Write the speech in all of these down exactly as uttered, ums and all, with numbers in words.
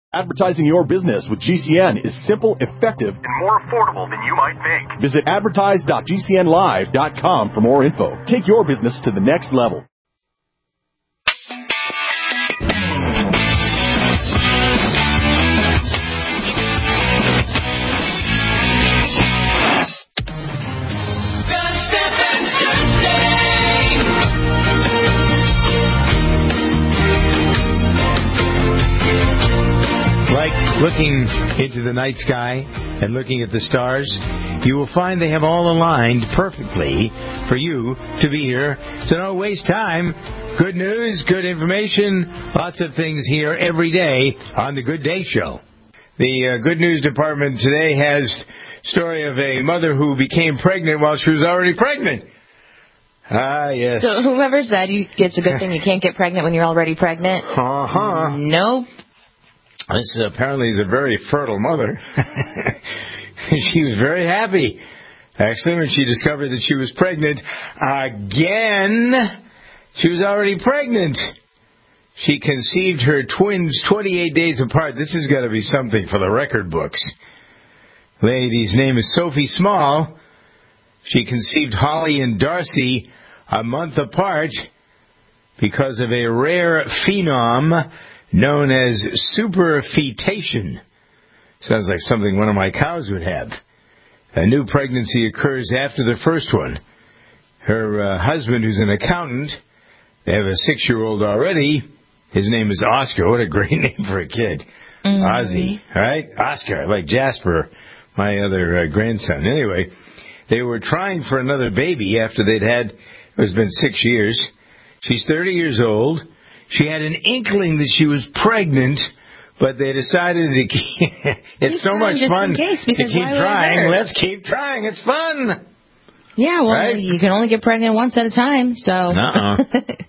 Advertising your business with G C N is simple, effective, and more affordable than you might think. Visit advertise dot g c n live dot com for more info. Take your business to the next level. Looking into the night sky and looking at the stars, you will find they have all aligned perfectly for you to be here. So don't waste time. Good news, good information, lots of things here every day on the Good Day Show. The uh, Good News Department today has a story of a mother who became pregnant while she was already pregnant. Ah, yes. So whoever said you, it's a good thing you can't get pregnant when you're already pregnant? Uh-huh. Nope. This is apparently is a very fertile mother. She was very happy, actually, when she discovered that she was pregnant again. She was already pregnant. She conceived her twins twenty-eight days apart. This has got to be something for the record books. Lady's name is Sophie Small. She conceived Holly and Darcy a month apart because of a rare phenom known as superfetation. Sounds like something one of my cows would have. A new pregnancy occurs after the first one. Her uh, husband, who's an accountant, they have a six-year-old already. His name is Oscar. What a great name for a kid. Mm-hmm. Ozzy, right? Oscar, like Jasper, my other uh, grandson. Anyway, they were trying for another baby after they'd had, it's been six years. She's thirty years old. She had an inkling that she was pregnant, but they decided to keep, it's so much fun to keep trying. Let's keep trying. It's fun. Yeah, well, right? You can only get pregnant once at a time, so. Uh-uh.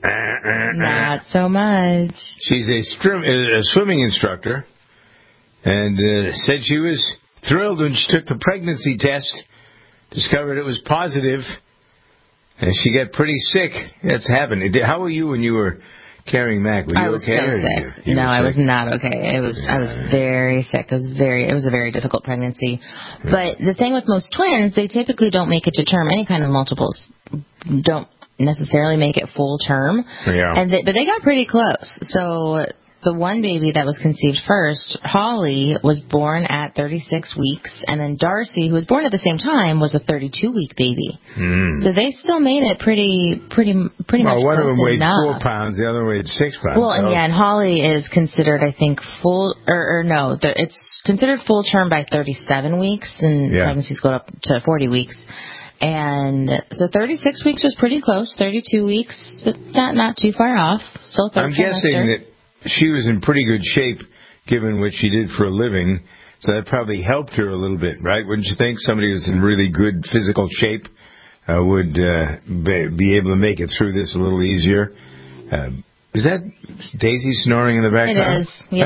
Not so much. She's a, strim, a swimming instructor, and uh, said she was thrilled when she took the pregnancy test, discovered it was positive, and she got pretty sick. That's happened. How were you when you were carrying Mac? Were you I was okay? so sick. You, you no, I was not okay. It was yeah. I was very sick. It was very it was a very difficult pregnancy. Yeah. But the thing with most twins, they typically don't make it to term. Any kind of multiples don't necessarily make it full term. Yeah. And they, but they got pretty close. So the one baby that was conceived first, Holly, was born at thirty-six weeks, and then Darcy, who was born at the same time, was a thirty-two week baby. Mm. So they still made it pretty, pretty, pretty well, much. Well, one of them weighed enough. four pounds, the other weighed six pounds. Well, so. and yeah, and Holly is considered, I think, full, or, or no, the, it's considered full term by thirty-seven weeks, and yeah. pregnancies go up to forty weeks. And so thirty-six weeks was pretty close. thirty-two weeks, not not too far off. Still third I'm trimester. guessing that she was in pretty good shape, given what she did for a living, so that probably helped her a little bit, right? Wouldn't you think? Somebody who's in really good physical shape uh, would uh, be able to make it through this a little easier. Uh, is that Daisy snoring in the background?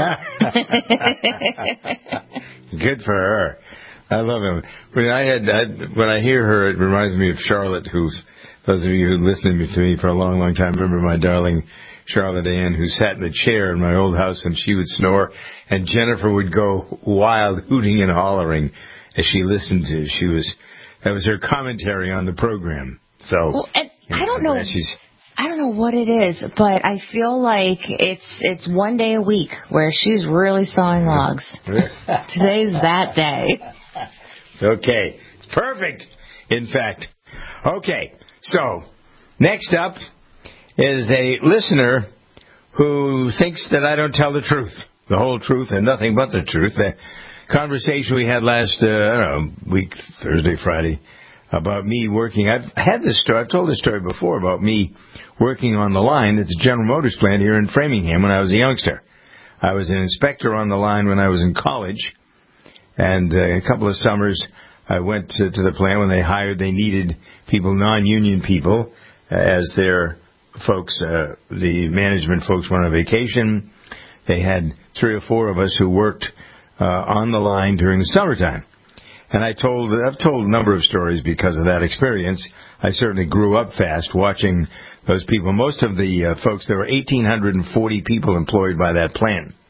It is, yeah. Good for her. I love him. When I had, I, when I hear her, it reminds me of Charlotte, who's, those of you who listened to me for a long, long time remember my darling Charlotte Ann, who sat in the chair in my old house, and she would snore, and Jennifer would go wild, hooting and hollering as she listened to it. She was, that was her commentary on the program. So, well, and you know, I don't know, she's, I don't know what it is, but I feel like it's it's one day a week where she's really sawing logs. Today's that day. Okay, it's perfect. In fact, okay. So, next up is a listener who thinks that I don't tell the truth, the whole truth and nothing but the truth. The conversation we had last, uh, I don't know, week, Thursday, Friday, about me working. I've had this story, I've told this story before about me working on the line at the General Motors plant here in Framingham when I was a youngster. I was an inspector on the line when I was in college, and uh, a couple of summers I went to, to the plant when they hired, they needed people, non-union people, uh, as their folks, uh, the management folks went on vacation. They had three or four of us who worked uh, on the line during the summertime. And I told, I've told a number of stories because of that experience. I certainly grew up fast watching those people. Most of the uh, folks, there were one thousand eight hundred forty people employed by that plant.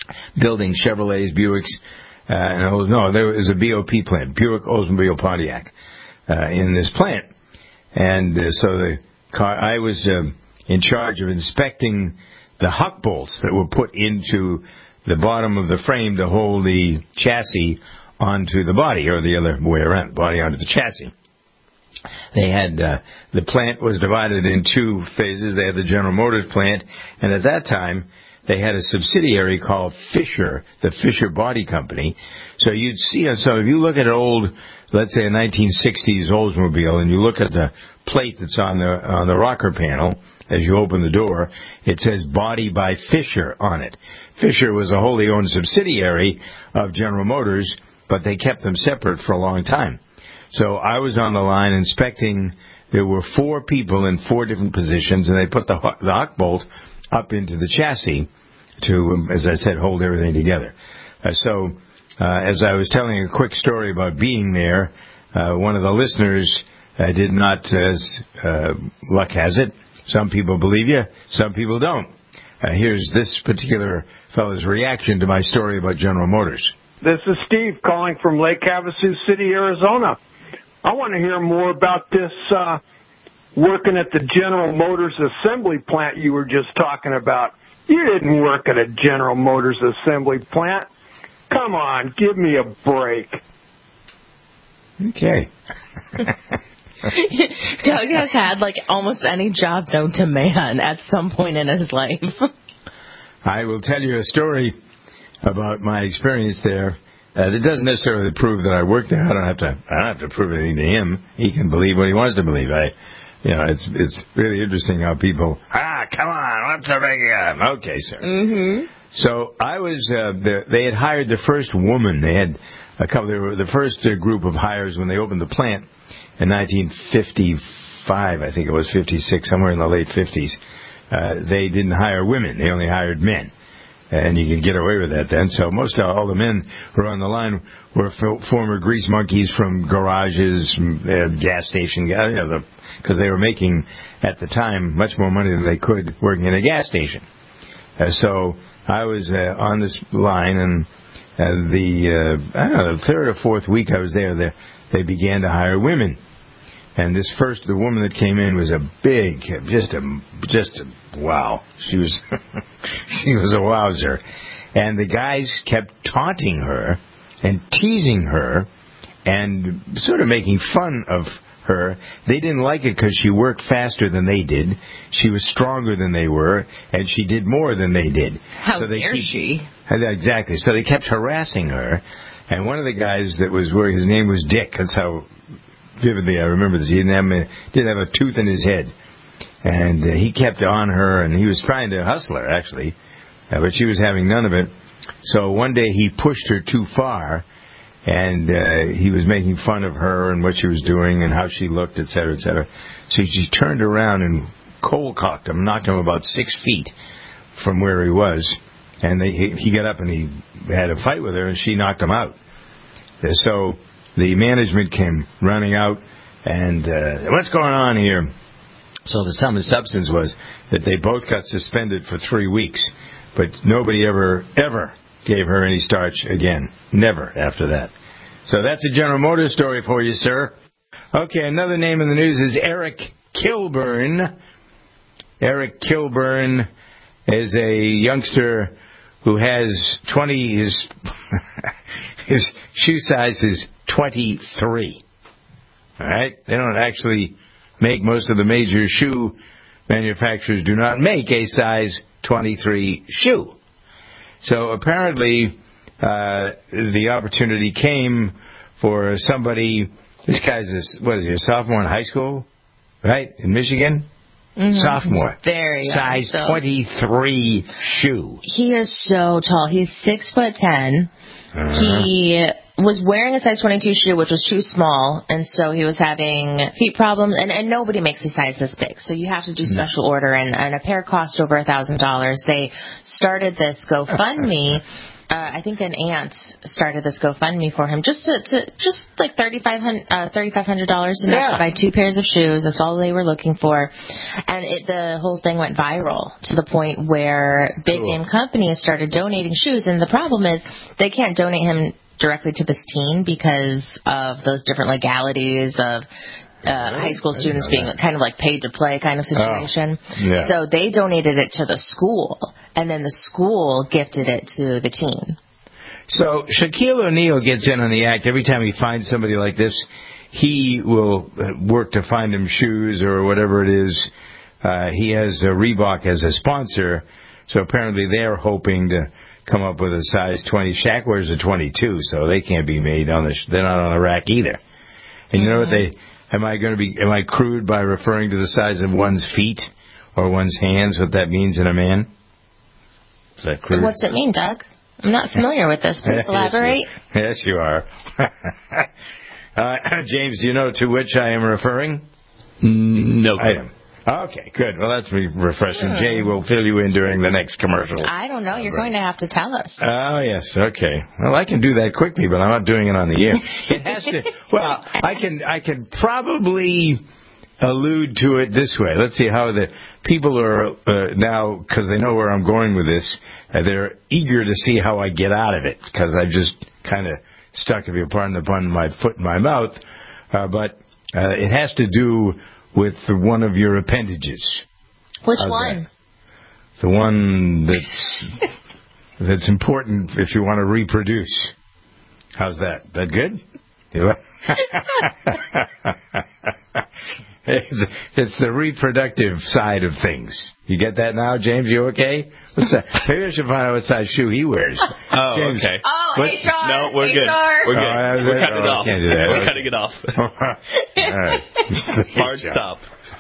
building Chevrolets, Buicks, uh, and no, there was a B O P plant, Buick, Oldsmobile, Pontiac, uh, in this plant. And uh, so the car, I was uh, in charge of inspecting the huck bolts that were put into the bottom of the frame to hold the chassis onto the body, or the other way around, the body onto the chassis. They had, uh, the plant was divided in two phases. They had the General Motors plant, and at that time, they had a subsidiary called Fisher, the Fisher Body Company. So you'd see, so if you look at an old, let's say a nineteen sixties Oldsmobile, and you look at the plate that's on the, on the rocker panel, as you open the door, it says Body by Fisher on it. Fisher was a wholly owned subsidiary of General Motors, but they kept them separate for a long time. So I was on the line inspecting. There were four people in four different positions, and they put the, the huck bolt up into the chassis to, as I said, hold everything together. Uh, so uh, as I was telling a quick story about being there, uh, one of the listeners uh, did not, as uh, luck has it, some people believe you, some people don't. Uh, here's this particular fellow's reaction to my story about General Motors. This is Steve calling from Lake Havasu City, Arizona. I want to hear more about this uh, working at the General Motors assembly plant you were just talking about. You didn't work at a General Motors assembly plant. Come on, give me a break. Okay. Doug has had like almost any job known to man at some point in his life. I will tell you a story about my experience there. Uh, it doesn't necessarily prove that I worked there. I don't have to. I don't have to prove anything to him. He can believe what he wants to believe. I, you know, it's it's really interesting how people. Ah, come on, what's the big uh, okay, sir. Mm-hmm. So I was. Uh, the, they had hired the first woman. They had a couple. They were the first uh, group of hires when they opened the plant in nineteen fifty-five. I think it was fifty-six, somewhere in the late fifties. Uh, they didn't hire women. They only hired men. And you could get away with that then. So most of all the men who were on the line were f- former grease monkeys from garages, from, uh, gas station, you know, because they were making, at the time, much more money than they could working in a gas station. Uh, so I was uh, on this line, and uh, the, uh, I don't know, the third or fourth week I was there, they, they began to hire women. And this first, the woman that came in was a big, just a, just a, wow. She was, she was a wowzer. And the guys kept taunting her and teasing her and sort of making fun of her. They didn't like it because she worked faster than they did. She was stronger than they were, and she did more than they did. How so they dare keep, she? Exactly. So they kept harassing her. And one of the guys that was working, his name was Dick. That's how vividly I remember this. He didn't have a, didn't have a tooth in his head. And uh, he kept on her, and he was trying to hustle her, actually. Uh, but she was having none of it. So one day he pushed her too far, and uh, he was making fun of her and what she was doing and how she looked, et cetera, et cetera. So she turned around and cold-cocked him, knocked him about six feet from where he was. And they, he, he got up and he had a fight with her, and she knocked him out. Uh, so the management came running out, and uh, what's going on here? So the sum and substance was that they both got suspended for three weeks, but nobody ever, ever gave her any starch again. Never after that. So that's a General Motors story for you, sir. Okay, another name in the news is Eric Kilburn. Eric Kilburn is a youngster who has twenty, his, his shoe size is twenty-three. All right? They don't actually make, most of the major shoe manufacturers do not make a size twenty-three shoe. So apparently uh, the opportunity came for somebody, this guy's, a, what is he, a sophomore in high school, right, in Michigan? Mm-hmm. Sophomore. Very size young, so. twenty-three shoe. He is so tall. He's six foot ten. Uh-huh. He was wearing a size twenty-two shoe, which was too small, and so he was having feet problems, and, and nobody makes a size this big, so you have to do special no. order, and, and a pair cost over a thousand dollars. They started this GoFundMe uh, I think an aunt started this GoFundMe for him, just to, to just like thirty-five hundred uh, thirty-five hundred dollars enough Yeah. to buy two pairs of shoes. That's all they were looking for, and it, the whole thing went viral to the point where big Cool. name companies started donating shoes. And the problem is they can't donate him directly to this teen because of those different legalities of uh, high school students being kind of like paid to play kind of situation. Oh, yeah. So they donated it to the school, and then the school gifted it to the teen. So Shaquille O'Neal gets in on the act. Every time he finds somebody like this, he will work to find him shoes or whatever it is. Uh, he has uh, Reebok as a sponsor, so apparently they're hoping to come up with a size twenty. Shaq wears a twenty-two, so they can't be made on the. They're not on the rack either. And you know what they? Am I going to be? Am I crude by referring to the size of one's feet or one's hands? What that means in a man? Is that crude? What's it mean, Doug? I'm not familiar with this. Please elaborate. Yes, you, yes, you are. uh, James, do you know to which I am referring? No. I am. Okay, good. Well, that's re- refreshing. Hmm. Jay will fill you in during the next commercial. I don't know. You're right. going to have to tell us. Oh, yes. Okay. Well, I can do that quickly, but I'm not doing it on the air. It has to. Well, I can. I can probably allude to it this way. Let's see how the people are uh, now, because they know where I'm going with this. Uh, they're eager to see how I get out of it, because I've just kind of stuck, if you pardon the pun, my foot in my mouth. Uh, but uh, it has to do with one of your appendages. Which How's one? That? The one that's that's important if you want to reproduce. How's that? That good? it's, it's the reproductive side of things. You get that now, James? You okay? What's that? Maybe I should find out what size shoe he wears. Oh, James, okay. Oh, what? H R. No, we're H R. good. We're good. Oh, we're cutting oh, it off. Can't do that. We're cutting it off. All right. Hard stop.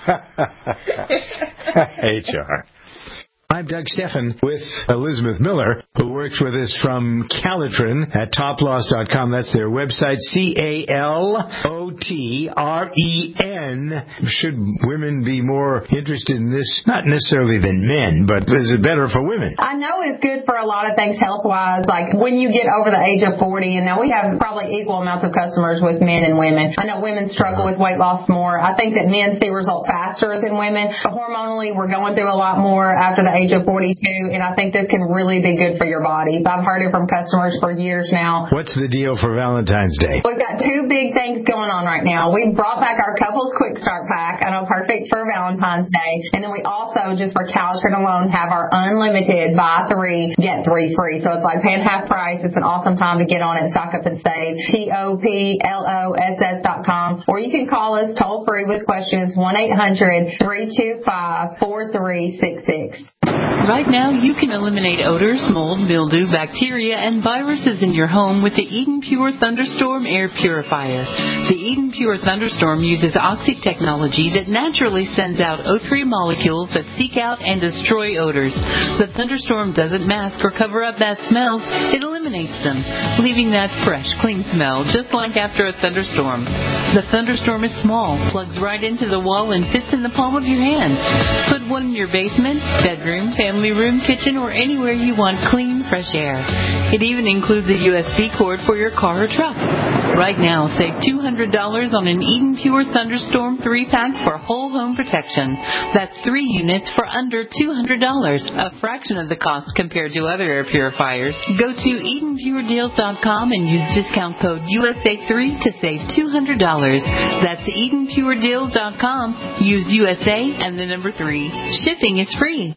H R. I'm Doug Steffen with Elizabeth Miller, who works with us from Calitrin at top loss dot com. That's their website, C A L O T R E N. Should women be more interested in this? Not necessarily than men, but is it better for women? I know it's good for a lot of things health-wise, like when you get over the age of forty, and now we have probably equal amounts of customers with men and women. I know women struggle with weight loss more. I think that men see results faster than women. But hormonally, we're going through a lot more after the age of forty-two, and I think this can really be good for your body. I've heard it from customers for years now. What's the deal for Valentine's Day? We've got two big things going on right now. We brought back our Couples Quick Start Pack. I know, perfect for Valentine's Day. And then we also, just for Calitrin alone, have our unlimited buy three, get three free. So it's like paying half price. It's an awesome time to get on it, stock up and save. T O P L O S S dot com. Or you can call us toll free with questions, one eight hundred three two five four three six six. Right now, you can eliminate odors, mold, mildew, bacteria, and viruses in your home with the Eden Pure Thunderstorm Air Purifier. The Eden Pure Thunderstorm uses Oxy technology that naturally sends out O three molecules that seek out and destroy odors. The Thunderstorm doesn't mask or cover up bad smells. It eliminates them, leaving that fresh, clean smell, just like after a thunderstorm. The Thunderstorm is small, plugs right into the wall, and fits in the palm of your hand. Put one in your basement, bedroom, family room, kitchen, or anywhere you want clean, fresh air. It even includes a U S B cord for your car or truck. Right now, save two hundred dollars on an Eden Pure Thunderstorm three pack for whole home protection. That's three units for under two hundred dollars, a fraction of the cost compared to other air purifiers. Go to Eden Pure Deals dot com and use discount code U S A three to save two hundred dollars. That's Eden Pure Deals dot com. Use U S A and the number three. Shipping is free.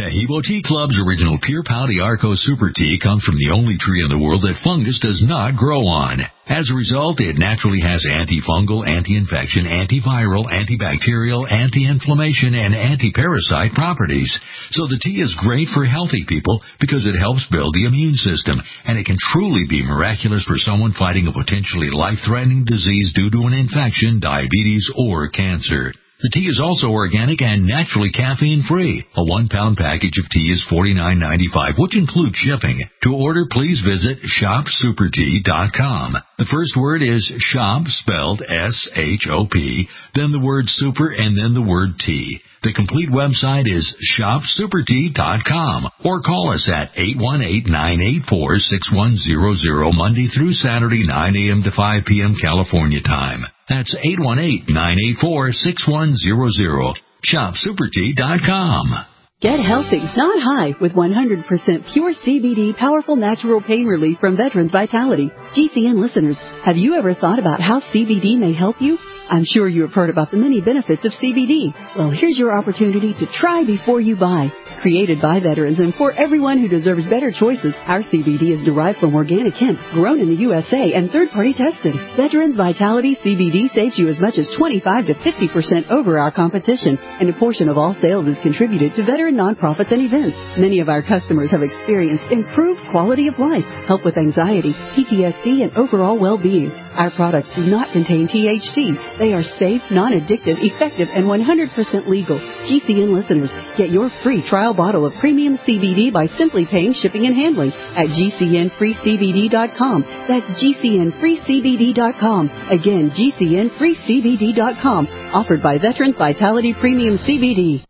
Taheebo Tea Club's original Pure Pau Arco Super Tea comes from the only tree in the world that fungus does not grow on. As a result, it naturally has antifungal, anti-infection, antiviral, antibacterial, anti-inflammation, and anti-parasite properties. So the tea is great for healthy people because it helps build the immune system, and it can truly be miraculous for someone fighting a potentially life-threatening disease due to an infection, diabetes, or cancer. The tea is also organic and naturally caffeine-free. A one-pound package of tea is forty-nine ninety-five, which includes shipping. To order, please visit shop super tea dot com. The first word is shop, spelled S H O P, then the word super, and then the word tea. The complete website is shop super tea dot com, or call us at eight one eight, nine eight four, six one zero zero Monday through Saturday, nine a.m. to five p.m. California time. That's eight one eight, nine eight four, six one zero zero. shop super tea dot com. Get healthy, not high, with one hundred percent pure C B D powerful natural pain relief from Veterans Vitality. G C N listeners, have you ever thought about how C B D may help you? I'm sure you have heard about the many benefits of C B D. Well, here's your opportunity to try before you buy. Created by veterans and for everyone who deserves better choices, our C B D is derived from organic hemp, grown in the U S A, and third-party tested. Veterans Vitality C B D saves you as much as twenty-five to fifty percent over our competition, and a portion of all sales is contributed to veteran nonprofits and events. Many of our customers have experienced improved quality of life, help with anxiety, P T S D, and overall well-being. Our products do not contain T H C. They are safe, non-addictive, effective, and one hundred percent legal. G C N listeners, get your free trial bottle of premium C B D by simply paying shipping and handling at G C N free C B D dot com. That's G C N free C B D dot com. Again, G C N free C B D dot com. Offered by Veterans Vitality Premium C B D.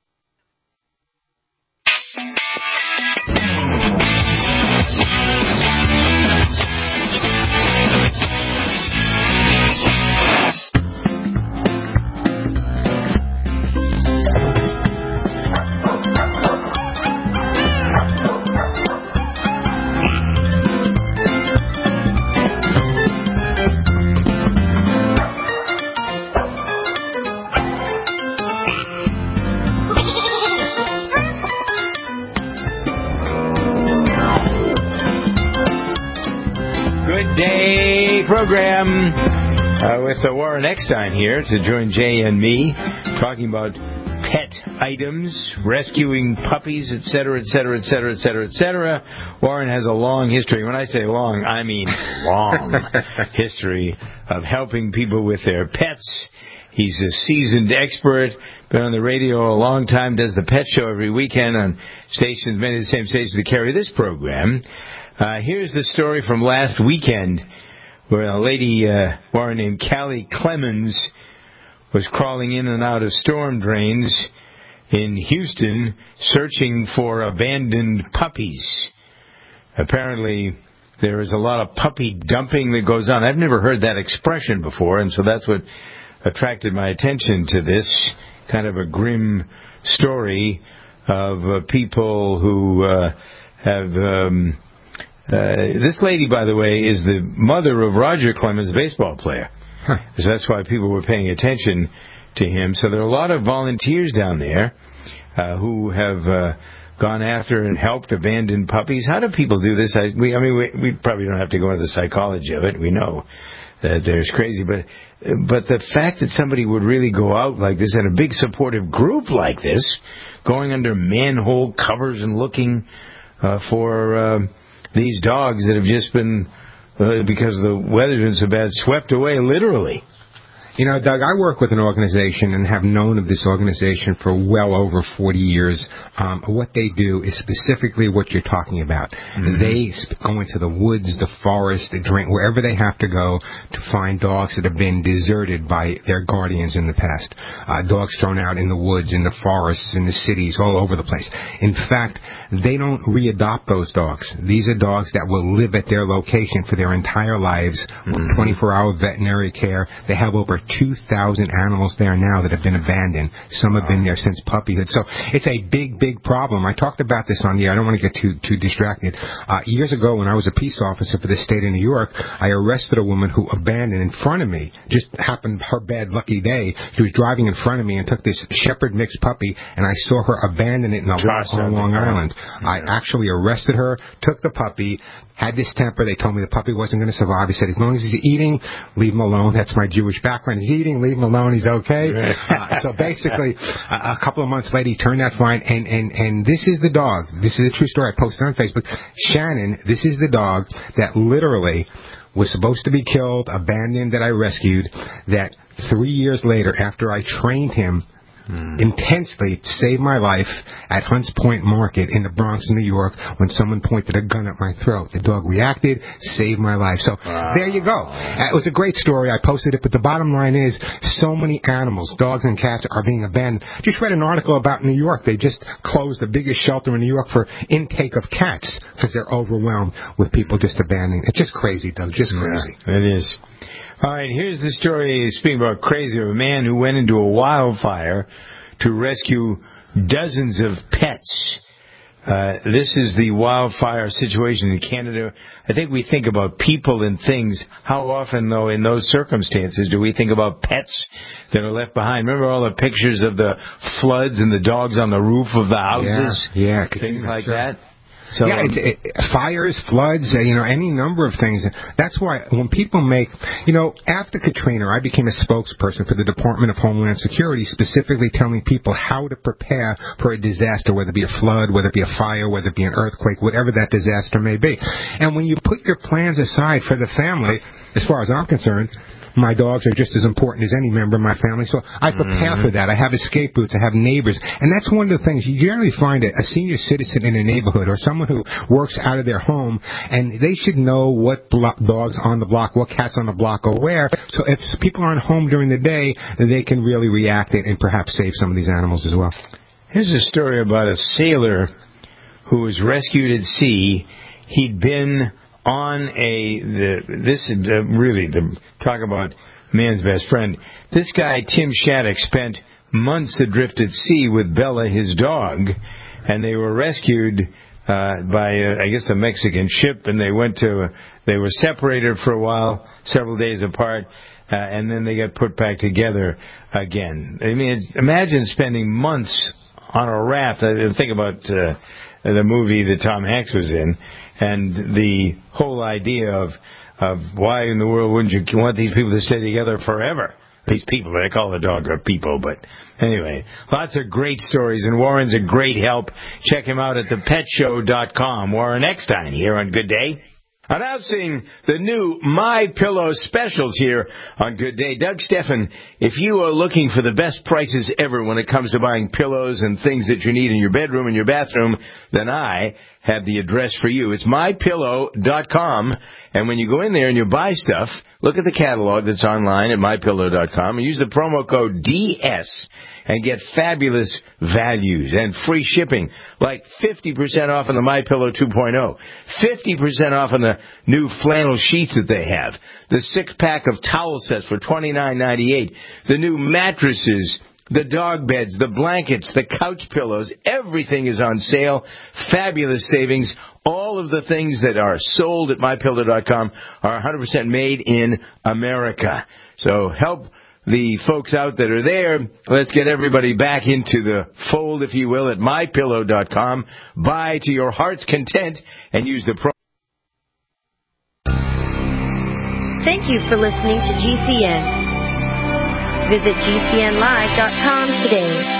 Program uh, with uh, Warren Eckstein here to join Jay and me talking about pet items, rescuing puppies, et cetera, et cetera, et cetera, et cetera, et cetera. Warren has a long history. When I say long, I mean long history of helping people with their pets. He's a seasoned expert, been on the radio a long time, does the pet show every weekend on stations, many of the same stations that carry this program. Uh, here's the story from last weekend, where a lady, uh, Warren, named Callie Clemens was crawling in and out of storm drains in Houston searching for abandoned puppies. Apparently, there is a lot of puppy dumping that goes on. I've never heard that expression before, and so that's what attracted my attention to this kind of a grim story of uh, people who uh, have... Um, Uh, this lady, by the way, is the mother of Roger Clemens, the baseball player. Huh. So that's why people were paying attention to him. So there are a lot of volunteers down there uh, who have uh, gone after and helped abandoned puppies. How do people do this? I, we, I mean, we, we probably don't have to go into the psychology of it. We know that there's crazy. But, but the fact that somebody would really go out like this in a big supportive group like this, going under manhole covers and looking uh, for... Uh, these dogs that have just been, uh, because the weather's been so bad, swept away, literally. You know, Doug, I work with an organization and have known of this organization for well over forty years. Um, what they do is specifically what you're talking about. Mm-hmm. They go into the woods, the forest, the drain, wherever they have to go to find dogs that have been deserted by their guardians in the past. Uh, dogs thrown out in the woods, in the forests, in the cities, all over the place. In fact, they don't readopt those dogs. These are dogs that will live at their location for their entire lives, mm-hmm. twenty-four hour veterinary care. They have over two thousand animals there now that have been abandoned. Some have been there since puppyhood. So it's a big, big problem. I talked about this on the air. I don't want to get too too distracted. Uh, years ago, when I was a peace officer for the state of New York, I arrested a woman who abandoned in front of me. Just happened her bad lucky day. She was driving in front of me and took this shepherd mixed puppy, and I saw her abandon it in a lot on Long Island. Yeah. I actually arrested her, took the puppy, had this temper. They told me the puppy wasn't going to survive. He said, as long as he's eating, leave him alone. That's my Jewish background. He's eating, leave him alone. He's okay. Right. uh, so basically, a, a couple of months later, he turned out fine. And, and, and this is the dog. This is a true story. I posted on Facebook. Shannon, this is the dog that literally was supposed to be killed, abandoned, that I rescued, that three years later, after I trained him Mm. intensely, saved my life at Hunts Point Market in the Bronx, New York, when someone pointed a gun at my throat. The dog reacted, saved my life. So wow. There you go. Uh, it was a great story. I posted it, but the bottom line is so many animals, dogs and cats, are being abandoned. Just read an article about New York. They just closed the biggest shelter in New York for intake of cats because they're overwhelmed with people just abandoning. It's just crazy, Doug. Just crazy. Yeah, it is. All right, here's the story, speaking about crazy, of a man who went into a wildfire to rescue dozens of pets. Uh, this is the wildfire situation in Canada. I think we think about people and things. How often, though, in those circumstances, do we think about pets that are left behind? Remember all the pictures of the floods and the dogs on the roof of the houses? Yeah, yeah. Things like sure. that. So, yeah, it's, it, fires, floods, uh, you know, any number of things. That's why when people make, you know, after Katrina, I became a spokesperson for the Department of Homeland Security, specifically telling people how to prepare for a disaster, whether it be a flood, whether it be a fire, whether it be an earthquake, whatever that disaster may be. And when you put your plans aside for the family, as far as I'm concerned, my dogs are just as important as any member of my family, so I prepare mm-hmm. for that. I have escape routes. I have neighbors. And that's one of the things. You generally find a, a senior citizen in a neighborhood or someone who works out of their home, and they should know what blo- dogs on the block, what cats on the block are where. So if people aren't home during the day, then they can really react and, and perhaps save some of these animals as well. Here's a story about a sailor who was rescued at sea. He'd been on a, the, this is uh, really, the talk about man's best friend. This guy, Tim Shattuck, spent months adrift at sea with Bella, his dog, and they were rescued uh, by, uh, I guess, a Mexican ship, and they went to, uh, they were separated for a while, several days apart, uh, and then they got put back together again. I mean, imagine spending months on a raft. I think about uh, the movie that Tom Hanks was in, and the whole idea of of why in the world wouldn't you want these people to stay together forever? These people, they call the dog are people, but anyway, lots of great stories, and Warren's a great help. Check him out at the pet show dot com. Warren Eckstein here on Good Day. Announcing the new My Pillow specials here on Good Day. Doug Steffen, if you are looking for the best prices ever when it comes to buying pillows and things that you need in your bedroom and your bathroom, then I have the address for you. It's my pillow dot com, and when you go in there and you buy stuff, look at the catalog that's online at my pillow dot com and use the promo code D S and get fabulous values and free shipping, like fifty percent off on the MyPillow two point oh, fifty percent off on the new flannel sheets that they have, the six-pack of towel sets for twenty-nine ninety-eight, the new mattresses, the dog beds, the blankets, the couch pillows, everything is on sale. Fabulous savings. All of the things that are sold at my pillow dot com are one hundred percent made in America. So help the folks out that are there. Let's get everybody back into the fold, if you will, at my pillow dot com. Buy to your heart's content and use the promo. Thank you for listening to G C N. Visit G C N live dot com today.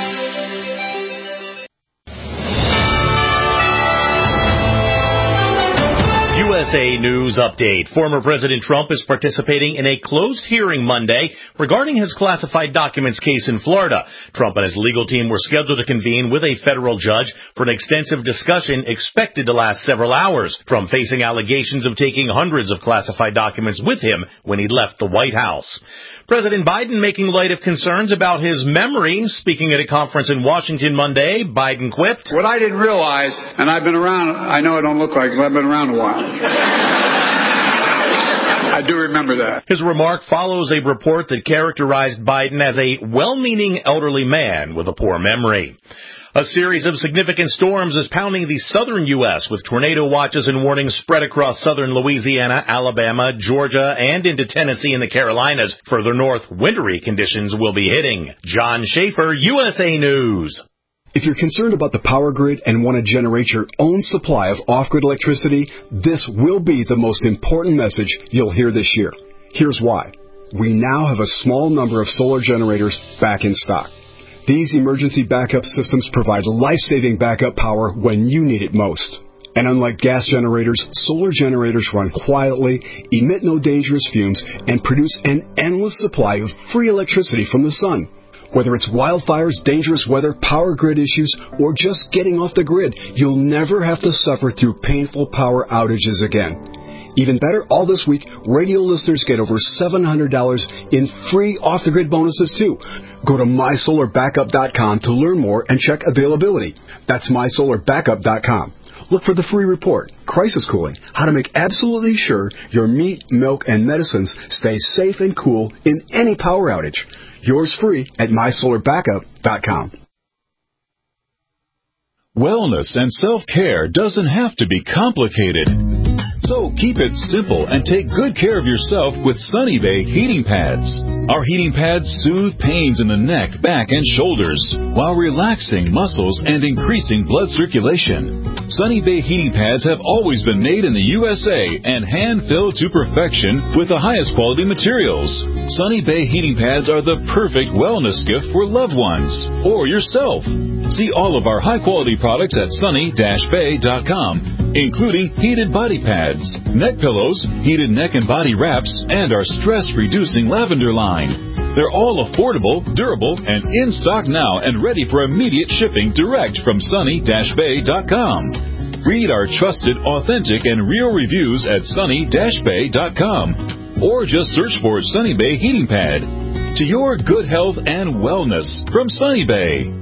U S A News Update. Former President Trump is participating in a closed hearing Monday regarding his classified documents case in Florida. Trump and his legal team were scheduled to convene with a federal judge for an extensive discussion expected to last several hours. Trump facing allegations of taking hundreds of classified documents with him when he left the White House. President Biden making light of concerns about his memory. Speaking at a conference in Washington Monday, Biden quipped, "What I didn't realize, and I've been around, I know I don't look like it, but I've been around a while. I do remember that. His remark follows a report that characterized Biden as a well-meaning elderly man with a poor memory. A series of significant storms is pounding the southern U S with tornado watches and warnings spread across southern Louisiana, Alabama, Georgia, and into Tennessee and the Carolinas. Further north, wintry conditions will be hitting. John Schaefer, U S A News. If you're concerned about the power grid and want to generate your own supply of off-grid electricity, this will be the most important message you'll hear this year. Here's why. We now have a small number of solar generators back in stock. These emergency backup systems provide life-saving backup power when you need it most. And unlike gas generators, solar generators run quietly, emit no dangerous fumes, and produce an endless supply of free electricity from the sun. Whether it's wildfires, dangerous weather, power grid issues, or just getting off the grid, you'll never have to suffer through painful power outages again. Even better, all this week, radio listeners get over seven hundred dollars in free off-the-grid bonuses, too. Go to my solar backup dot com to learn more and check availability. That's my solar backup dot com. Look for the free report, Crisis Cooling, how to make absolutely sure your meat, milk, and medicines stay safe and cool in any power outage. Yours free at my solar backup dot com. Wellness and self-care doesn't have to be complicated. So keep it simple and take good care of yourself with Sunny Bay heating pads. Our heating pads soothe pains in the neck, back, and shoulders while relaxing muscles and increasing blood circulation. Sunny Bay heating pads have always been made in the U S A and hand-filled to perfection with the highest quality materials. Sunny Bay heating pads are the perfect wellness gift for loved ones or yourself. See all of our high-quality products at sunny dash bay dot com, including heated body pads, neck pillows, heated neck and body wraps, and our stress-reducing lavender line. They're all affordable, durable, and in stock now and ready for immediate shipping direct from sunny dash bay dot com. Read our trusted, authentic, and real reviews at sunny dash bay dot com, or just search for Sunny Bay Heating Pad. To your good health and wellness from Sunny Bay.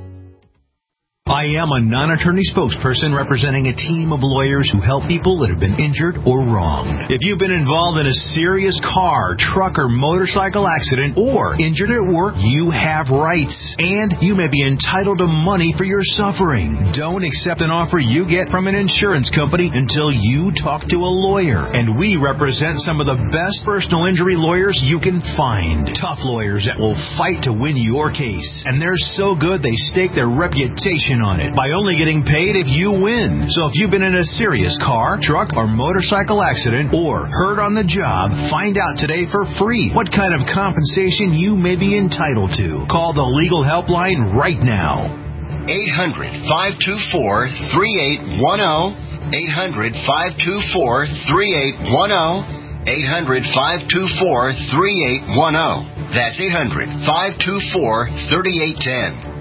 I am a non-attorney spokesperson representing a team of lawyers who help people that have been injured or wronged. If you've been involved in a serious car, truck, or motorcycle accident or injured at work, you have rights, and you may be entitled to money for your suffering. Don't accept an offer you get from an insurance company until you talk to a lawyer, and we represent some of the best personal injury lawyers you can find. Tough lawyers that will fight to win your case, and they're so good they stake their reputation on it by only getting paid if you win. So if you've been in a serious car, truck, or motorcycle accident or hurt on the job, find out today for free what kind of compensation you may be entitled to. Call the legal helpline right now. eight hundred, five two four, three eight one zero. eight hundred, five two four, three eight one zero. eight hundred, five two four, three eight one zero. That's eight hundred, five two four, three eight one zero.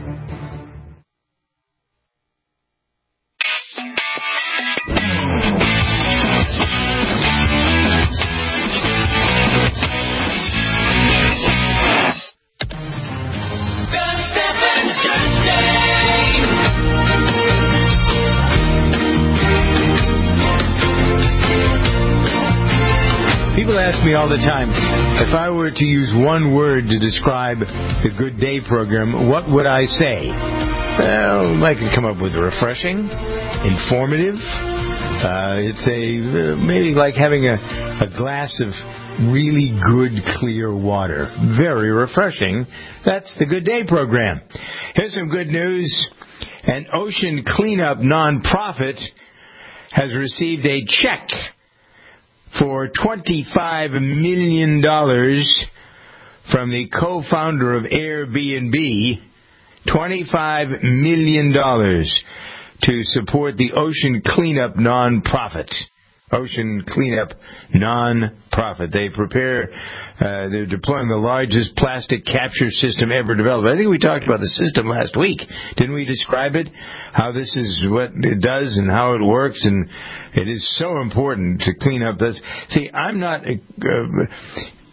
People ask me all the time, if I were to use one word to describe the Good Day program, what would I say? Well, I could come up with refreshing, informative. Uh, it's a maybe like having a, a glass of really good, clear water. Very refreshing. That's the Good Day program. Here's some good news. An ocean cleanup nonprofit has received a check for twenty-five million dollars from the co-founder of Airbnb, twenty-five million dollars to support the Ocean Cleanup nonprofit. Ocean Cleanup nonprofit. They prepare, uh, they're deploying the largest plastic capture system ever developed. I think we talked about the system last week. Didn't we describe it? How this is what it does and how it works, and it is so important to clean up this. See, I'm not, uh,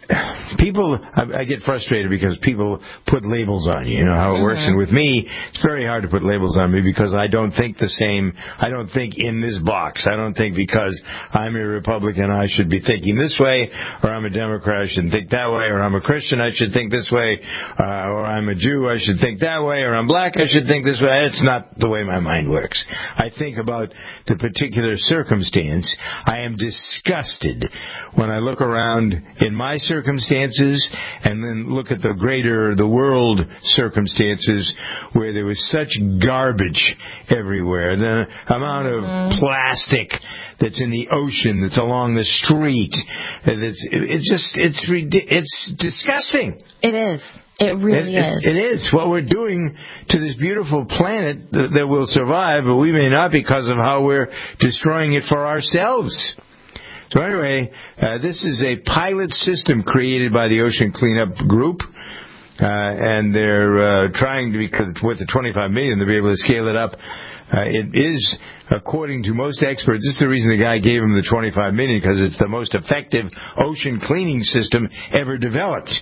people, I, I get frustrated because people put labels on you. You know how it works. Mm-hmm. And with me, it's very hard to put labels on me because I don't think the same. I don't think in this box. I don't think because I'm a Republican I should be thinking this way, or I'm a Democrat I should think that way, or I'm a Christian I should think this way, uh, or I'm a Jew I should think that way, or I'm black I should think this way. It's not the way my mind works. I think about the particular circumstance. I am disgusted when I look around in my circumstances and then look at the greater, the world circumstances where there was such garbage everywhere. The amount of mm-hmm. plastic that's in the ocean, that's along the street, that's, it, it just, it's, it's disgusting. It is. It really it, is. It, it is. What we're doing to this beautiful planet that, that will survive, but we may not because of how we're destroying it for ourselves. So anyway, uh, this is a pilot system created by the Ocean Cleanup Group, uh, and they're uh, trying to, because with the twenty-five million dollars, to be able to scale it up. Uh, it is, according to most experts, this is the reason the guy gave him the twenty-five million dollars, because it's the most effective ocean cleaning system ever developed.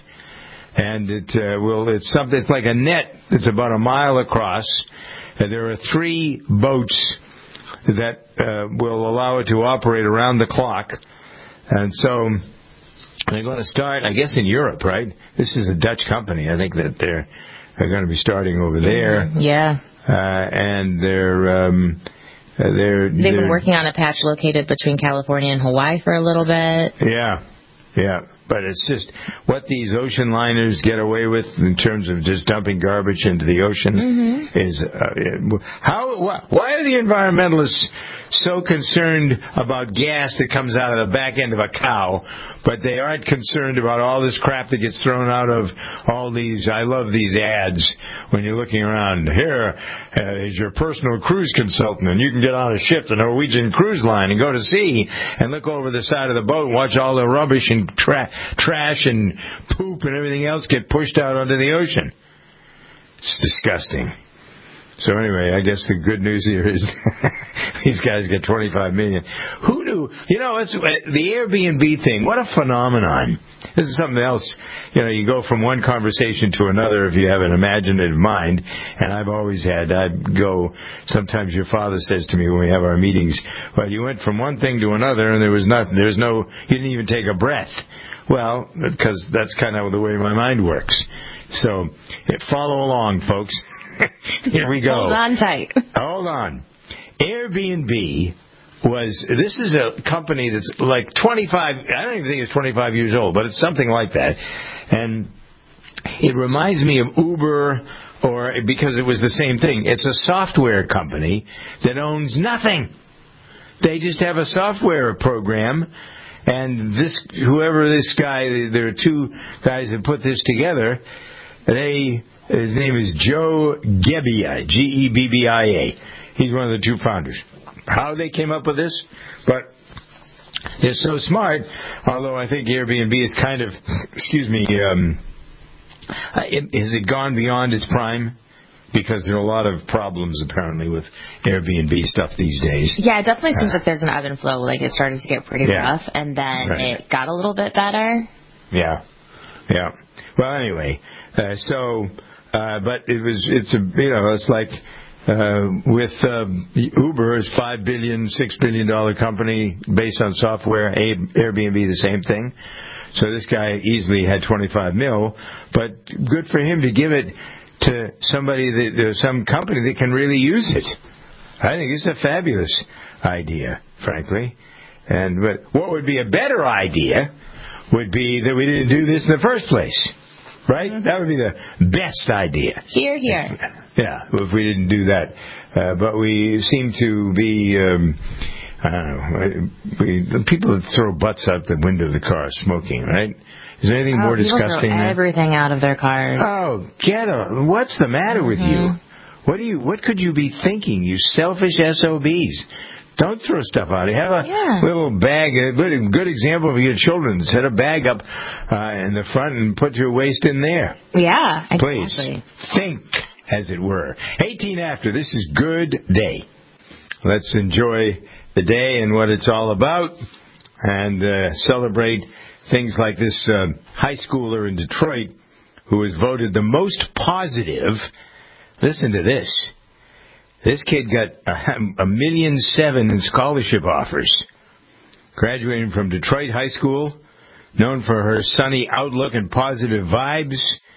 And it uh, will, it's something, it's like a net that's about a mile across. Uh, there are three boats that uh, will allow it to operate around the clock. And so they're going to start, I guess, in Europe, right? This is a Dutch company. I think that they're, they're going to be starting over there. Yeah. Uh, and they're... Um, uh, they're They've they're, been working on a patch located between California and Hawaii for a little bit. Yeah, yeah. But it's just what these ocean liners get away with in terms of just dumping garbage into the ocean mm-hmm. is uh, how. Why are the environmentalists so concerned about gas that comes out of the back end of a cow, but they aren't concerned about all this crap that gets thrown out of all these? I love these ads when you're looking around. Here uh, is your personal cruise consultant, and you can get on a ship, the Norwegian Cruise Line, and go to sea and look over the side of the boat and watch all the rubbish and tra- trash and poop and everything else get pushed out onto the ocean. It's disgusting. So anyway, I guess the good news here is these guys get twenty-five million dollars. Who knew? You know, it's, the Airbnb thing, what a phenomenon. This is something else. You know, you go from one conversation to another if you have an imaginative mind, and I've always had. I'd go, sometimes your father says to me when we have our meetings, well, you went from one thing to another, and there was nothing, there's no, you didn't even take a breath. Well, because that's kind of the way my mind works. So, follow along, folks. Here we go. Hold on tight. Hold on. Airbnb was, this is a company that's like twenty-five, I don't even think it's twenty-five years old, but it's something like that. And it reminds me of Uber, or because it was the same thing. It's a software company that owns nothing. They just have a software program. And this, whoever this guy, there are two guys that put this together, they, his name is Joe Gebbia, G E B B I A. He's one of the two founders. How they came up with this, but they're so smart, although I think Airbnb is kind of, excuse me, um, it, has it gone beyond its prime? Because there are a lot of problems, apparently, with Airbnb stuff these days. Yeah, it definitely seems uh, like there's an ebb and flow. Like, it started to get pretty yeah. rough, and then right. it got a little bit better. Yeah, yeah. Well, anyway, uh, so, uh, but it was, it's a, you know, it's like, uh, with, uh, Uber is five billion dollars, six billion dollars company based on software, Airbnb the same thing. So this guy easily had twenty-five mil, but good for him to give it to somebody, that, some company that can really use it. I think it's a fabulous idea, frankly. And but what would be a better idea would be that we didn't do this in the first place, right? Mm-hmm. That would be the best idea. Here, here. Yeah, if we didn't do that. Uh, but we seem to be, um, I don't know, we, the people that throw butts out the window of the car smoking, right? Is there anything oh, more disgusting? Throw everything out of their cars. Oh, get a, what's the matter with mm-hmm. you? What do you? What could you be thinking, you selfish S O Bs? Don't throw stuff out. Have a yeah. little bag. A good, good example for your children. Set a bag up uh, in the front and put your waste in there. Yeah, exactly. Please think, as it were. eighteen after. This is Good Day. Let's enjoy the day and what it's all about. and uh, celebrate things like this uh, high schooler in Detroit who was voted the most positive. Listen to this. This kid got a, a million seven in scholarship offers. Graduating from Detroit High School, known for her sunny outlook and positive vibes,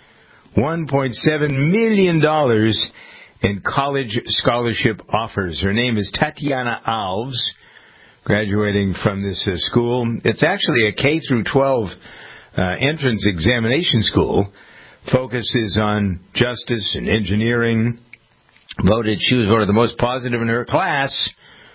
one point seven million dollars in college scholarship offers. Her name is Tatiana Alves, graduating from this uh, school. It's actually a K through twelve uh, entrance examination school. Focuses on justice and engineering. Voted, she was voted the most positive in her class.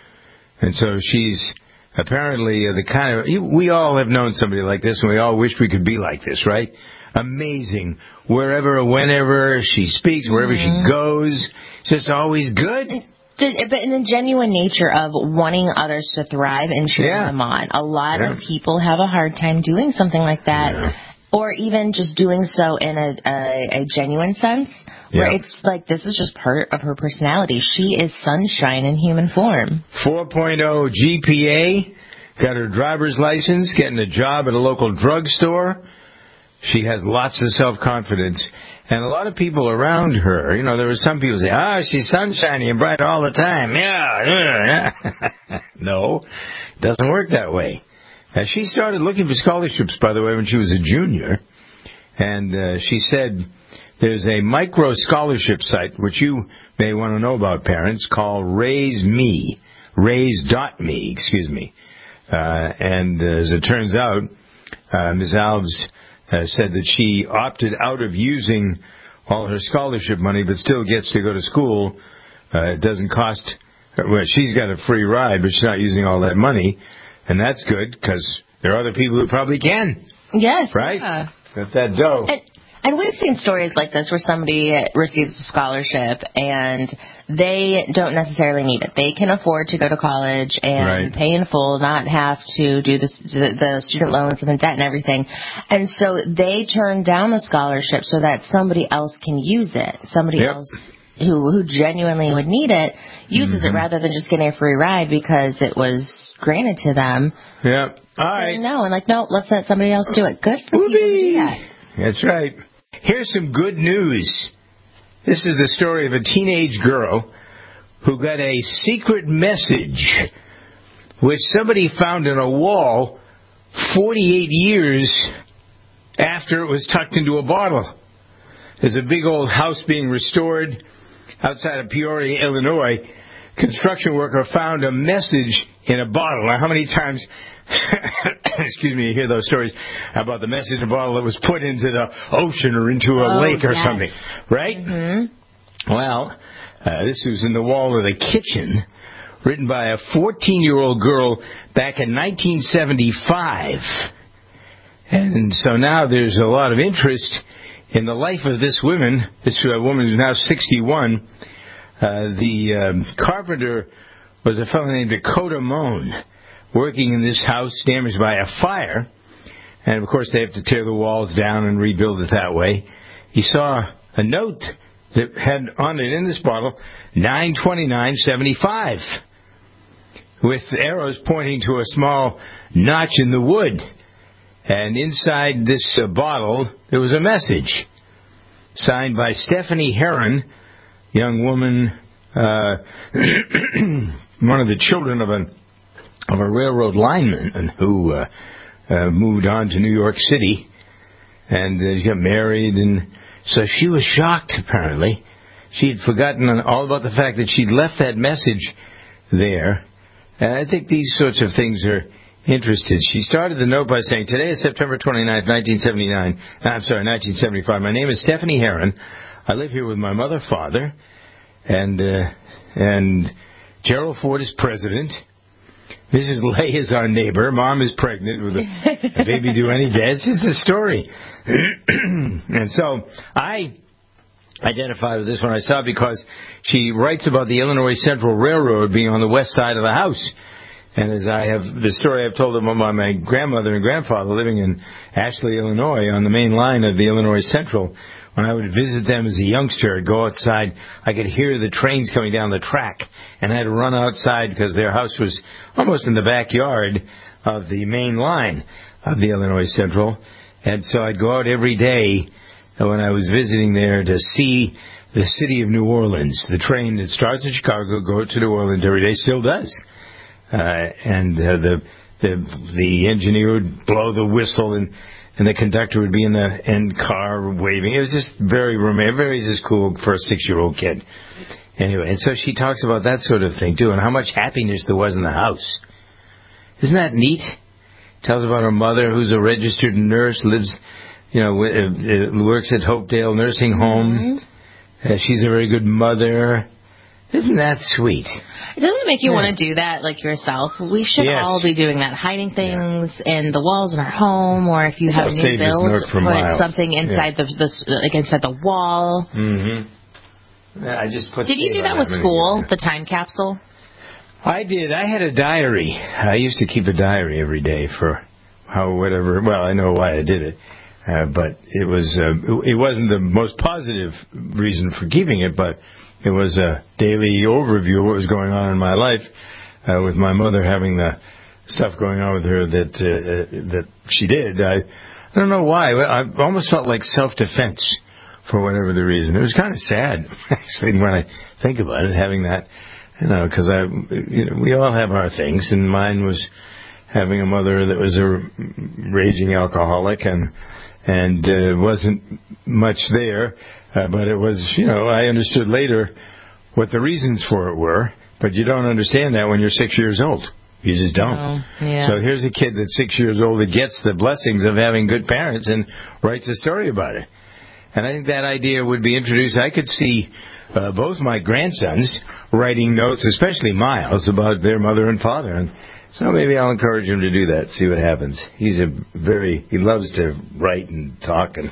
And so she's apparently uh, the kind of, we all have known somebody like this, and we all wish we could be like this, right? Amazing. Wherever, whenever she speaks, wherever mm-hmm. she goes, it's just always good. The, but in the genuine nature of wanting others to thrive and cheering yeah. them on. A lot yeah. of people have a hard time doing something like that. Yeah. Or even just doing so in a, a, a genuine sense, where yeah. it's like this is just part of her personality. She is sunshine in human form. four point oh G P A, got her driver's license, getting a job at a local drugstore. She has lots of self-confidence. And a lot of people around her, you know, there were some people say, oh, she's sunshiny and bright all the time. Yeah, yeah. No, it doesn't work that way. Uh, she started looking for scholarships, by the way, when she was a junior. And uh, she said there's a micro scholarship site, which you may want to know about, parents, called Raise Me. Raise dot me, excuse me. Uh, and uh, as it turns out, uh, Miz Alves uh, said that she opted out of using all her scholarship money, but still gets to go to school. Uh, it doesn't cost, well, she's got a free ride, but she's not using all that money. And that's good, because there are other people who probably can. Yes. Right? Yeah. That's that dough. And, and we've seen stories like this where somebody receives a scholarship and they don't necessarily need it. They can afford to go to college and right. pay in full, not have to do the, the student loans and the debt and everything. And so they turn down the scholarship so that somebody else can use it. Somebody yep. else who who genuinely would need it uses mm-hmm. it rather than just getting a free ride because it was granted to them. Yeah. All right. No, and like, no, let's let somebody else do it. Good for Whoopee. people to do that. That's right. Here's some good news. This is the story of a teenage girl who got a secret message which somebody found in a wall forty-eight years after it was tucked into a bottle. There's a big old house being restored outside of Peoria, Illinois. Construction worker found a message in a bottle. Now, how many times, excuse me, you hear those stories about the message in a bottle that was put into the ocean or into a oh, lake or yes. something, right? Mm-hmm. Well, uh, this was in the wall of the kitchen, written by a fourteen-year-old girl back in nineteen seventy-five. And so now there's a lot of interest in the life of this woman. This uh, woman is now sixty-one. Uh, the um, carpenter was a fellow named Dakota Moan, working in this house damaged by a fire. And, of course, they have to tear the walls down and rebuild it that way. He saw a note that had on it in this bottle, nine twenty-nine seventy-five, with arrows pointing to a small notch in the wood. And inside this uh, bottle, there was a message signed by Stephanie Heron, young woman, uh, one of the children of a of a railroad lineman who uh, uh, moved on to New York City, and uh, she got married, and so she was shocked. Apparently, she had forgotten all about the fact that she'd left that message there. And I think these sorts of things are interested. She started the note by saying, today is September twenty-ninth, nineteen seventy-nine. I'm sorry, nineteen seventy-five. My name is Stephanie Heron. I live here with my mother, father, and uh, and Gerald Ford is president. Missus Lay is our neighbor. Mom is pregnant with a, a baby due any day. It's just a story. And so I identified with this one I saw because she writes about the Illinois Central Railroad being on the west side of the house. And as I have the story I've told them about my grandmother and grandfather living in Ashley, Illinois, on the main line of the Illinois Central, when I would visit them as a youngster, I'd go outside, I could hear the trains coming down the track, and I had to run outside because their house was almost in the backyard of the main line of the Illinois Central. And so I'd go out every day when I was visiting there to see the city of New Orleans. The train that starts in Chicago, go to New Orleans every day, still does. Uh, and uh, the, the the engineer would blow the whistle, and, and the conductor would be in the end car waving. It was just very romantic, very just cool for a six-year-old kid. Anyway, and so she talks about that sort of thing, too, and how much happiness there was in the house. Isn't that neat? Tells about her mother, who's a registered nurse, lives, you know, uh, works at Hopedale Nursing Home. Mm-hmm. Uh, she's a very good mother. Isn't that sweet? It doesn't make you yeah. want to do that like yourself. We should yes. all be doing that, hiding things yeah. in the walls in our home, or if you have I'll a new build, put miles. something inside yeah. the, the like inside the wall. Mm-hmm. Yeah, I just put. Did you do that with school? The time capsule? I did. I had a diary. I used to keep a diary every day for how whatever. Well, I know why I did it, uh, but it was uh, it wasn't the most positive reason for keeping it, but it was a daily overview of what was going on in my life, uh, with my mother having the stuff going on with her that uh, that she did. I I don't know why. I almost felt like self-defense for whatever the reason. It was kind of sad, actually, when I think about it, having that. You know, because I, you know, we all have our things, and mine was having a mother that was a raging alcoholic, and and uh, wasn't much there, uh, but it was, you know, I understood later what the reasons for it were, but you don't understand that when you're six years old. You just don't. Oh, yeah. So here's a kid that's six years old that gets the blessings of having good parents and writes a story about it. And I think that idea would be introduced. I could see uh, both my grandsons writing notes, especially Miles, about their mother and father. And so maybe I'll encourage him to do that, see what happens. He's a very, he loves to write and talk, and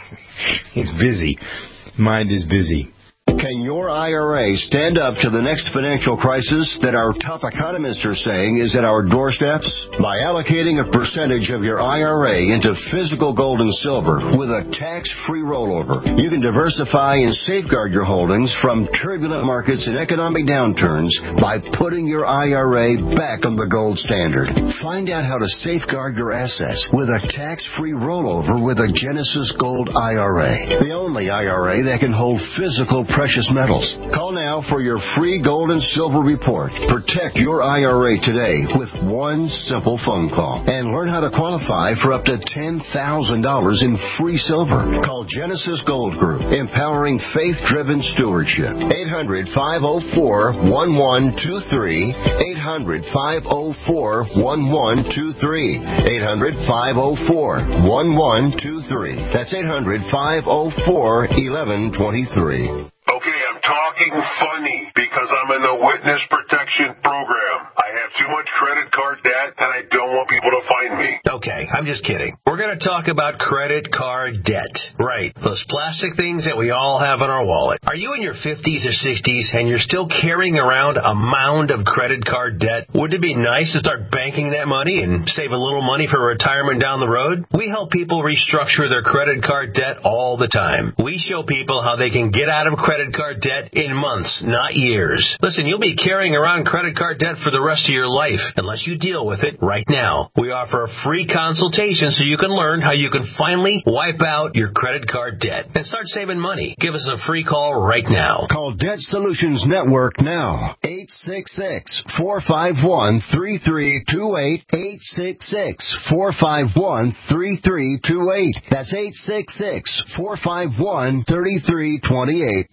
he's busy. Mind is busy. Can your I R A stand up to the next financial crisis that our top economists are saying is at our doorsteps? By allocating a percentage of your I R A into physical gold and silver with a tax-free rollover, you can diversify and safeguard your holdings from turbulent markets and economic downturns by putting your I R A back on the gold standard. Find out how to safeguard your assets with a tax-free rollover with a Genesis Gold I R A, the only I R A that can hold physical precious metals. Call now for your free gold and silver report. Protect your I R A today with one simple phone call and learn how to qualify for up to ten thousand dollars in free silver. Call Genesis Gold Group, empowering faith-driven stewardship. eight hundred, five oh four, one one two three. eight hundred, five oh four, one one two three. eight hundred, five oh four, one one two three. That's eight hundred, five oh four, one one two three. Okay, I'm talking funny because I'm in the witness protection program. I have too much credit card debt and I don't want people to find me. Okay, I'm just kidding. We're going to talk about credit card debt. Right, those plastic things that we all have in our wallet. Are you in your fifties or sixties and you're still carrying around a mound of credit card debt? Would it be nice to start banking that money and save a little money for retirement down the road? We help people restructure their credit card debt all the time. We show people how they can get out of credit card debt in months, not years. Listen, you'll be carrying around credit card debt for the rest of your life unless you deal with it right now. We offer a free consultation so you can learn how you can finally wipe out your credit card debt and start saving money. Give us a free call right now. Call Debt Solutions Network now. eight six six, four five one, three three two eight. eight six six, four five one, three three two eight. That's eight six six, four five one, three three two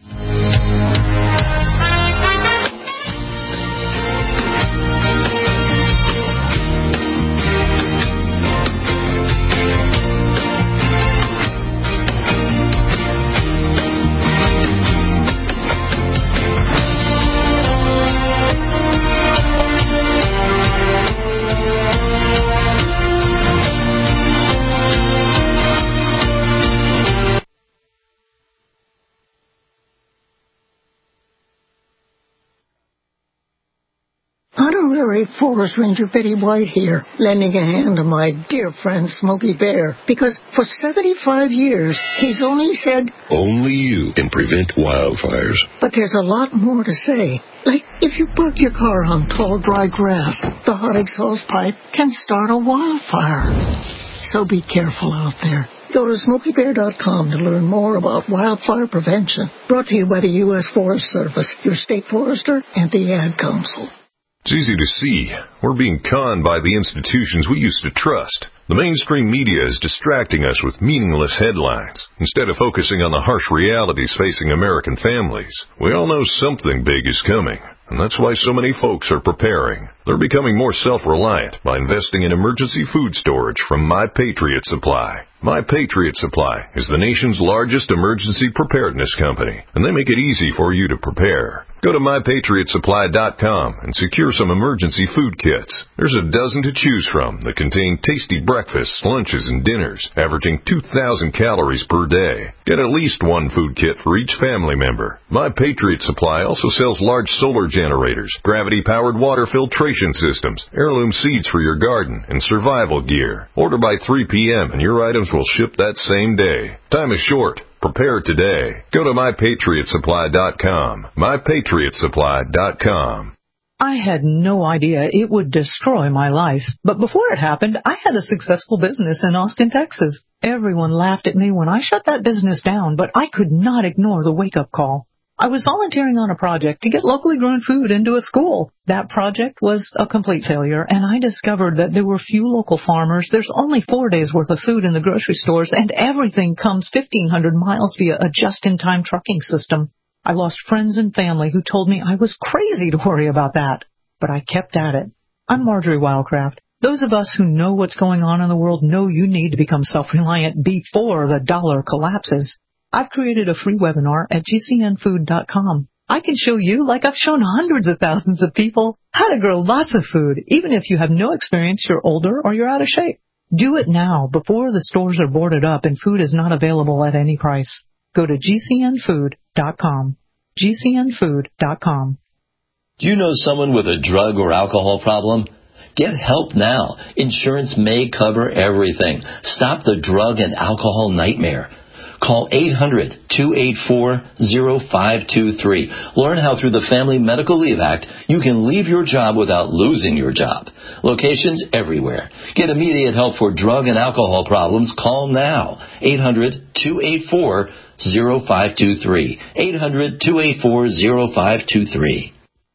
eight. Brave Forest Ranger Betty White here, lending a hand to my dear friend Smokey Bear. Because for seventy-five years, he's only said, only you can prevent wildfires. But there's a lot more to say. Like, if you park your car on tall, dry grass, the hot exhaust pipe can start a wildfire. So be careful out there. Go to smokey bear dot com to learn more about wildfire prevention. Brought to you by the U S Forest Service, your state forester, and the Ad Council. It's easy to see. We're being conned by the institutions we used to trust. The mainstream media is distracting us with meaningless headlines instead of focusing on the harsh realities facing American families. We all know something big is coming, and that's why so many folks are preparing. They're becoming more self-reliant by investing in emergency food storage from My Patriot Supply. My Patriot Supply is the nation's largest emergency preparedness company, and they make it easy for you to prepare. Go to my patriot supply dot com and secure some emergency food kits. There's a dozen to choose from that contain tasty breakfasts, lunches, and dinners, averaging two thousand calories per day. Get at least one food kit for each family member. My Patriot Supply also sells large solar generators, gravity-powered water filtration systems, heirloom seeds for your garden, and survival gear. Order by three p.m. and your items will ship that same day. Time is short. Prepare today. Go to my patriot supply dot com. my patriot supply dot com. I had no idea it would destroy my life. But before it happened, I had a successful business in Austin, Texas. Everyone laughed at me when I shut that business down, but I could not ignore the wake-up call. I was volunteering on a project to get locally grown food into a school. That project was a complete failure, and I discovered that there were few local farmers. There's only four days' worth of food in the grocery stores, and everything comes fifteen hundred miles via a just-in-time trucking system. I lost friends and family who told me I was crazy to worry about that, but I kept at it. I'm Marjorie Wildcraft. Those of us who know what's going on in the world know you need to become self-reliant before the dollar collapses. I've created a free webinar at g c n food dot com. I can show you, like I've shown hundreds of thousands of people, how to grow lots of food, even if you have no experience, you're older, or you're out of shape. Do it now, before the stores are boarded up and food is not available at any price. Go to g c n food dot com. g c n food dot com. Do you know someone with a drug or alcohol problem? Get help now. Insurance may cover everything. Stop the drug and alcohol nightmare. Call eight hundred, two eight four, zero five two three. Learn how through the Family Medical Leave Act you can leave your job without losing your job. Locations everywhere. Get immediate help for drug and alcohol problems. Call now. eight hundred, two eight four, zero five two three. eight hundred, two eight four, zero five two three.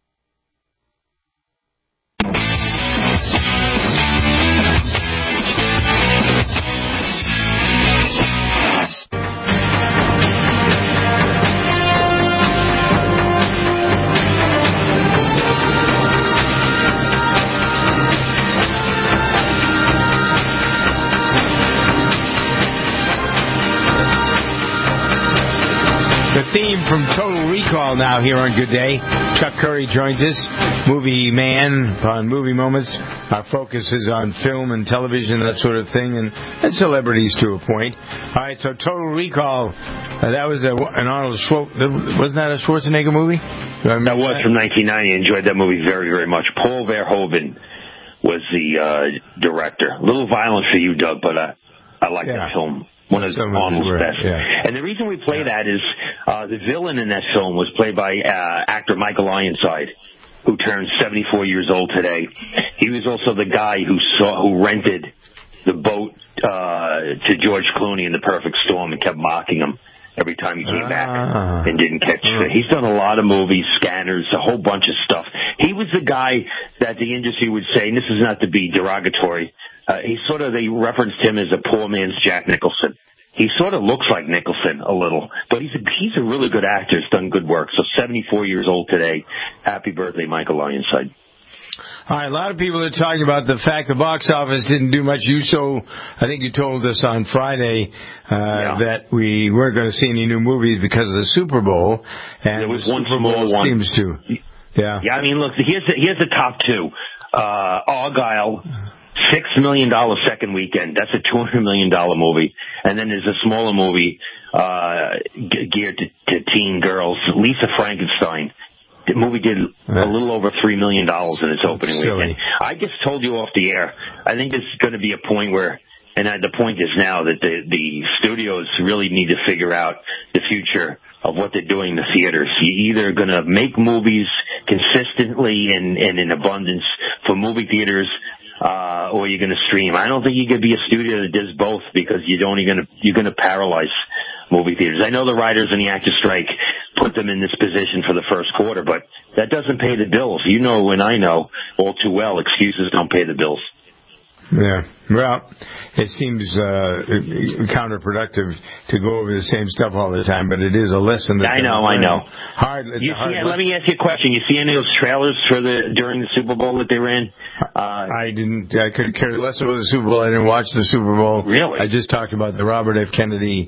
The theme from Total Recall now here on Good Day. Chuck Curry joins us, movie man on Movie Moments. Our focus is on film and television, that sort of thing, and, and celebrities to a point. All right, so Total Recall, uh, that was a, an Arnold Schwarzenegger, wasn't that a Schwarzenegger movie? That was from nineteen ninety. I enjoyed that movie very, very much. Paul Verhoeven was the uh, director. A little violent for you, Doug, but uh, I like yeah. that film. One of Arnold's best. Yeah. And the reason we play yeah. that is uh, the villain in that film was played by uh, actor Michael Ironside, who turned seventy-four years old today. He was also the guy who saw who rented the boat uh, to George Clooney in The Perfect Storm and kept mocking him every time he came back ah. and didn't catch uh. He's done a lot of movies, Scanners, a whole bunch of stuff. He was the guy that the industry would say, and this is not to be derogatory, uh, he sort of, they referenced him as a poor man's Jack Nicholson. He sort of looks like Nicholson a little, but he's a, he's a really good actor. He's done good work. So seventy-four years old today. Happy birthday, Michael Ironside. All right, a lot of people are talking about the fact the box office didn't do much. You so, I think you told us on Friday uh, yeah. that we weren't going to see any new movies because of the Super Bowl. And there was the one Super small Bowl one. seems to. Yeah. Yeah, I mean, look, here's the, here's the top two. Uh, Argyle, six million dollars second weekend. That's a two hundred million dollars movie. And then there's a smaller movie uh, g- geared to, to teen girls, Lisa Frankenstein. The movie did a little over three million dollars in its opening weekend. I just told you off the air, I think this is going to be a point where, and the point is now that the, the studios really need to figure out the future of what they're doing in the theaters. You're either going to make movies consistently and, and in abundance for movie theaters, uh, or you're going to stream. I don't think you could be a studio that does both because you're only going to, you're going to paralyze movie theaters. I know the writers and the actors strike put them in this position for the first quarter, but that doesn't pay the bills. You know and I know all too well excuses don't pay the bills. Yeah, well, it seems uh, counterproductive to go over the same stuff all the time, but it is a lesson that I know, I know. Hard. It's you a hard see, let me ask you a question. You see any of those trailers for the during the Super Bowl that they ran? Uh, I didn't. I couldn't care less about the Super Bowl. I didn't watch the Super Bowl. Really? I just talked about the Robert F. Kennedy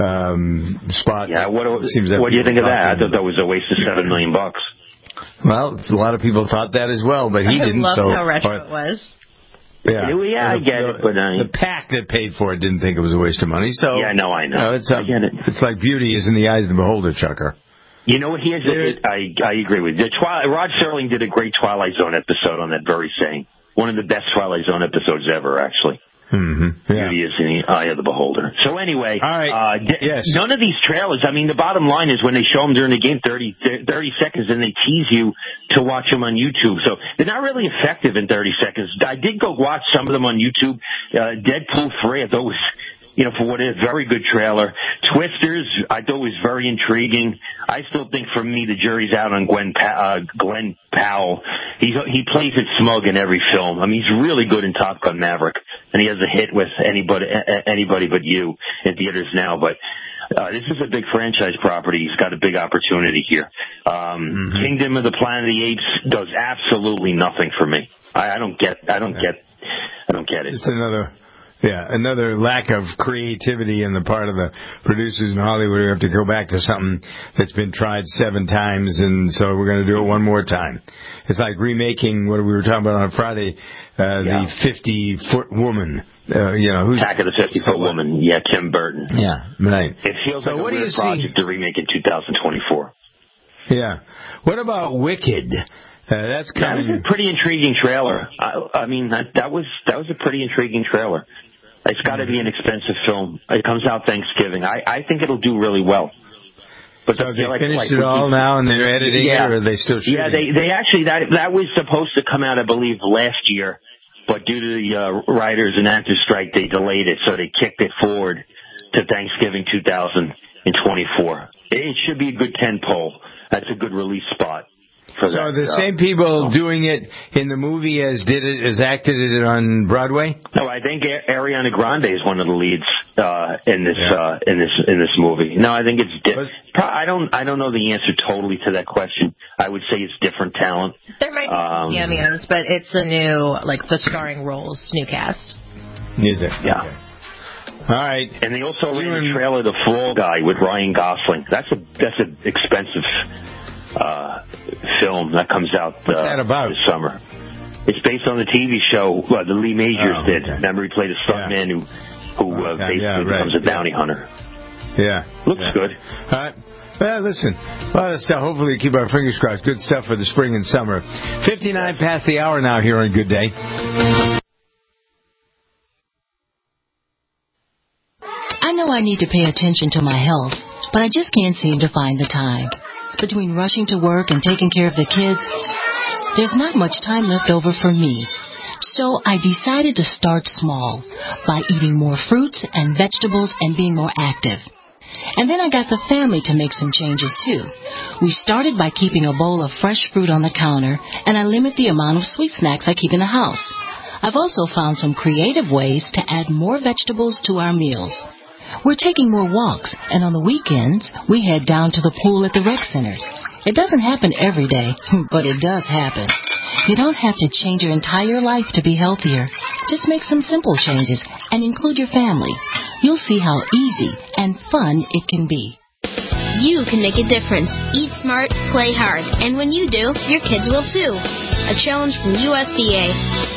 um, spot. Yeah. What, seems what do you think of that? I thought that was a waste of seven million bucks. Well, a lot of people thought that as well, but he I didn't. loved so, how retro but, it was. Yeah, yeah, I get the, it, but I... the pack that paid for it didn't think it was a waste of money. So yeah, no, I know. You know it's, uh, I get it. It's like beauty is in the eyes of the beholder, Chucker. You know what? Here's it. I I agree with you. The Twi- Rod Serling did a great Twilight Zone episode on that very saying. One of the best Twilight Zone episodes ever, actually. Mm-hmm. Yeah. Beauty is in the eye of the beholder. So anyway, all right. uh, d- yes. none of these trailers, I mean, the bottom line is when they show them during the game, thirty, thirty seconds, and they tease you to watch them on YouTube. So they're not really effective in thirty seconds. I did go watch some of them on YouTube. Uh, Deadpool three, I thought was, you know, for what it is, very good trailer. Twisters, I thought was very intriguing. I still think for me the jury's out on Gwen pa- uh, Glenn Powell. He he plays it smug in every film. I mean, he's really good in Top Gun Maverick, and he has a hit with anybody anybody but you in theaters now. But uh, this is a big franchise property. He's got a big opportunity here. Um, mm-hmm. Kingdom of the Planet of the Apes does absolutely nothing for me. I, I don't get. I don't get. I don't get it. Just another. Yeah, another lack of creativity on the part of the producers in Hollywood. We have to go back to something that's been tried seven times, and so we're going to do it one more time. It's like remaking what we were talking about on Friday, uh, yeah. the fifty-foot woman. Uh, you know, who's Attack of the fifty-foot woman. Yeah, Tim Burton. Yeah, right. It feels so like a what weird do you project see? to remake in two thousand twenty-four. Yeah. What about Wicked? Uh, that's kind that was a pretty intriguing trailer. I, I mean, that, that was that was a pretty intriguing trailer. It's got to be an expensive film. It comes out Thanksgiving. I, I think it'll do really well. But so they like, finished like, it all now, and they're editing yeah. it, or are they still shooting? Yeah, they they actually that that was supposed to come out, I believe, last year, but due to the uh, writers and actors strike, they delayed it, so they kicked it forward to Thanksgiving two thousand twenty-four. It should be a good tentpole. That's a good release spot. For so that, the uh, same people doing it in the movie as did it as acted it on Broadway? No, I think Ariana Grande is one of the leads uh, in this yeah. uh, in this in this movie. No, I think it's. Di- I don't. I don't know the answer totally to that question. I would say it's different talent. There might be um, cameos, but it's a new, like the starring roles, new cast. Is it? Yeah. Okay. All right. And they also ran a trailer, The Fall Guy, with Ryan Gosling. That's a that's an expensive uh, film that comes out uh, What's that about? this summer. It's based on the T V show uh, the Lee Majors oh, did. Okay. Remember, he played a stuntman yeah. who who uh, okay. basically yeah, right. becomes a bounty yeah. hunter. Yeah. Looks yeah. good. All right. Well, listen, a lot of stuff. Hopefully, we keep our fingers crossed. Good stuff for the spring and summer. fifty-nine past the hour now here on Good Day. I know I need to pay attention to my health, but I just can't seem to find the time. Between rushing to work and taking care of the kids, there's not much time left over for me. So I decided to start small by eating more fruits and vegetables and being more active. And then I got the family to make some changes too. We started by keeping a bowl of fresh fruit on the counter, and I limit the amount of sweet snacks I keep in the house. I've also found some creative ways to add more vegetables to our meals. We're taking more walks, and on the weekends, we head down to the pool at the rec center. It doesn't happen every day, but it does happen. You don't have to change your entire life to be healthier. Just make some simple changes and include your family. You'll see how easy and fun it can be. You can make a difference. Eat smart, play hard, and when you do, your kids will too. A challenge from U S D A.